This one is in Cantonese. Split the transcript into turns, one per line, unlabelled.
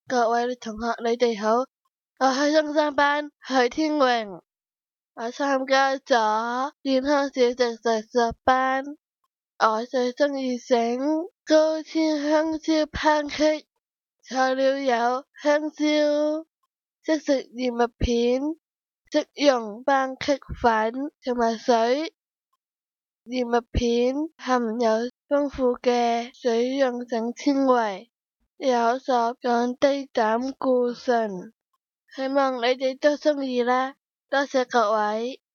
各位同學，你哋好，我係中三班許天榮，我參加咗健康小食實習班，我最鍾意整高纖香蕉 pancake， 材料有香蕉、即食燕麥片、即溶 pancake 粉同埋水。燕麥片含有豐富嘅水溶性纖維，有助降低膽固醇，希望你哋都鍾意啦，多謝各位。